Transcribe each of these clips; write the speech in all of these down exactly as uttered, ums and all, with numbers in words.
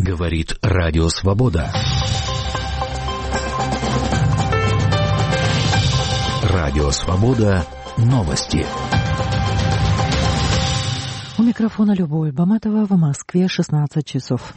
Говорит Радио Свобода. Радио Свобода. Новости. У микрофона Любовь Баматова, в Москве шестнадцать часов.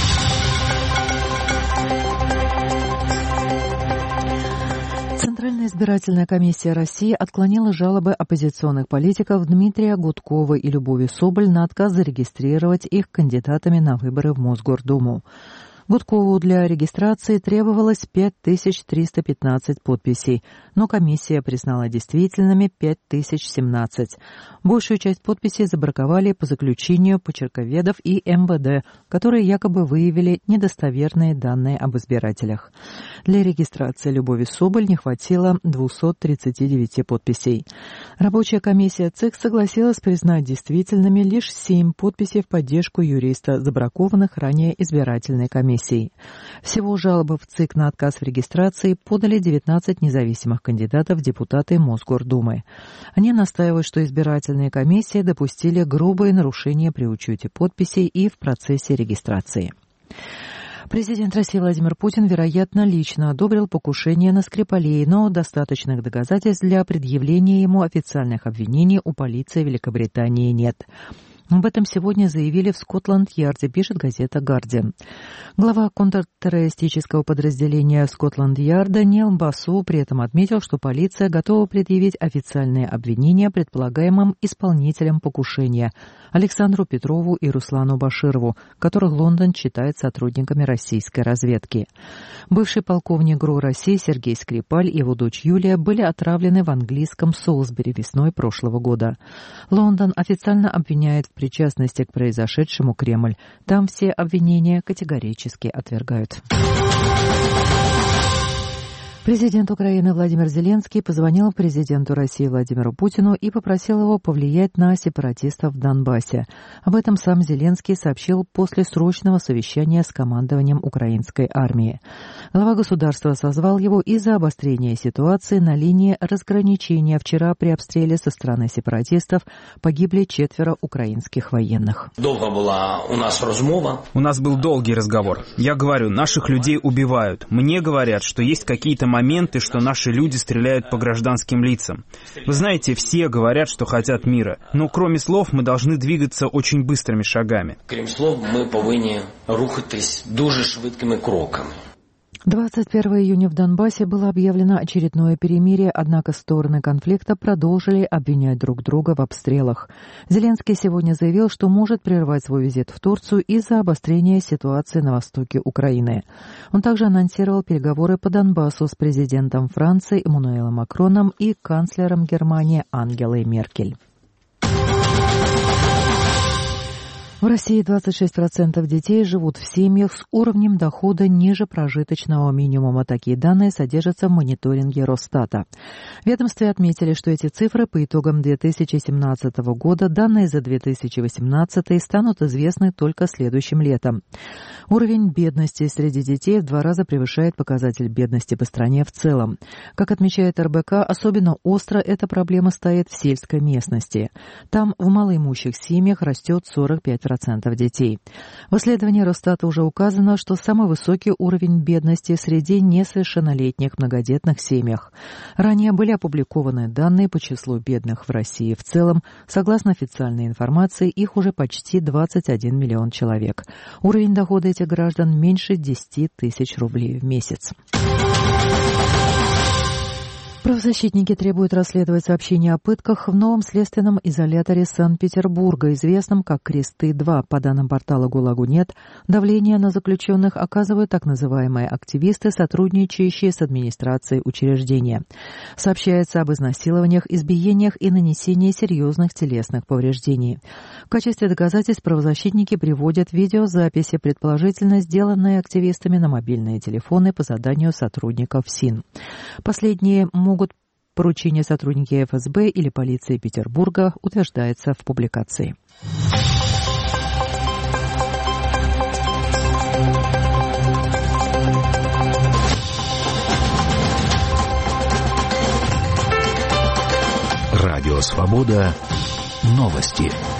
Центральная избирательная комиссия России отклонила жалобы оппозиционных политиков Дмитрия Гудкова и Любови Соболь на отказ зарегистрировать их кандидатами на выборы в Мосгордуму. Гудкову для регистрации требовалось пять тысяч триста пятнадцать подписей, но комиссия признала действительными пять тысяч семнадцать. Большую часть подписей забраковали по заключению почерковедов и эм вэ дэ, которые якобы выявили недостоверные данные об избирателях. Для регистрации Любови Соболь не хватило двести тридцать девять подписей. Рабочая комиссия ЦИК согласилась признать действительными лишь семь подписей в поддержку юриста, забракованных ранее избирательной комиссией. Всего жалобы в ЦИК на отказ в регистрации подали девятнадцать независимых кандидатов в депутаты Мосгордумы. Они настаивают, что избирательные комиссии допустили грубые нарушения при учете подписей и в процессе регистрации. Президент России Владимир Путин, вероятно, лично одобрил покушение на Скрипалей, но достаточных доказательств для предъявления ему официальных обвинений у полиции Великобритании нет. Об этом сегодня заявили в Скотланд-Ярде, пишет газета «Гардиан». Глава контртеррористического подразделения Скотланд-Ярда Нил Басу при этом отметил, что полиция готова предъявить официальные обвинения предполагаемым исполнителям покушения Александру Петрову и Руслану Баширову, которых Лондон считает сотрудниками российской разведки. Бывший полковник ГРУ России Сергей Скрипаль и его дочь Юлия были отравлены в английском Солсбери весной прошлого года. Лондон официально обвиняет в причастности к произошедшему Кремль. Там все обвинения категорически отвергают. Президент Украины Владимир Зеленский позвонил президенту России Владимиру Путину и попросил его повлиять на сепаратистов в Донбассе. Об этом сам Зеленский сообщил после срочного совещания с командованием украинской армии. Глава государства созвал его из-за обострения ситуации на линии разграничения. Вчера при обстреле со стороны сепаратистов погибли четверо украинских военных. Долго была у нас размова. У нас был долгий разговор. Я говорю, наших людей убивают. Мне говорят, что есть какие-то моменты, что наши люди стреляют по гражданским лицам. Вы знаете, все говорят, что хотят мира. Но кроме слов мы должны двигаться очень быстрыми шагами. Крім слов, ми повинні рухатись дуже швидкими кроками. двадцать первого июня в Донбассе было объявлено очередное перемирие, однако стороны конфликта продолжили обвинять друг друга в обстрелах. Зеленский сегодня заявил, что может прервать свой визит в Турцию из-за обострения ситуации на востоке Украины. Он также анонсировал переговоры по Донбассу с президентом Франции Эммануэлем Макроном и канцлером Германии Ангелой Меркель. В России двадцать шесть процентов детей живут в семьях с уровнем дохода ниже прожиточного минимума. Такие данные содержатся в мониторинге Росстата. В ведомстве отметили, что эти цифры по итогам две тысячи семнадцатого года, данные за две тысячи восемнадцатый, станут известны только следующим летом. Уровень бедности среди детей в два раза превышает показатель бедности по стране в целом. Как отмечает эр бэ ка, особенно остро эта проблема стоит в сельской местности. Там в малоимущих семьях растет сорок пять процентов детей. В исследовании Росстата уже указано, что самый высокий уровень бедности среди несовершеннолетних многодетных семьях. Ранее были опубликованы данные по числу бедных в России в целом. Согласно официальной информации, их уже почти двадцать один миллион человек. Уровень дохода этих граждан меньше десять тысяч рублей в месяц. Правозащитники требуют расследовать сообщения о пытках в новом следственном изоляторе Санкт-Петербурга, известном как «Кресты-два». По данным портала «ГУЛАГу.нет», давление на заключенных оказывают так называемые активисты, сотрудничающие с администрацией учреждения. Сообщается об изнасилованиях, избиениях и нанесении серьезных телесных повреждений. В качестве доказательств правозащитники приводят видеозаписи, предположительно сделанные активистами на мобильные телефоны по заданию сотрудников СИН. Последние могут поручение сотрудники эф эс бэ или полиции Петербурга, утверждается в публикации. Радио Свобода. Новости.